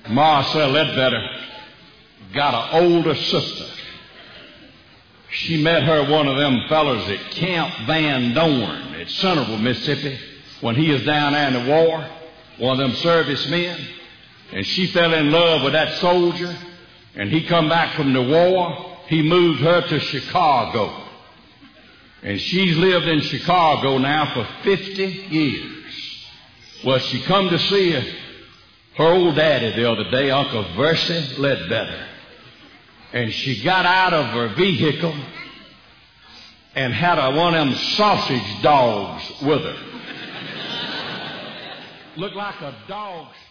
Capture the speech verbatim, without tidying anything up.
Marcel Ledbetter got an older sister. She met her one of them fellers at Camp Van Dorn at Centerville, Mississippi, when he was down there in the war, one of them servicemen. And she fell in love with that soldier, and he come back from the war. He moved her to Chicago. And she's lived in Chicago now for fifty years. Well, she come to see her, her old daddy the other day, Uncle Versi Ledbetter. And she got out of her vehicle and had a, one of them sausage dogs with her. Looked like a dog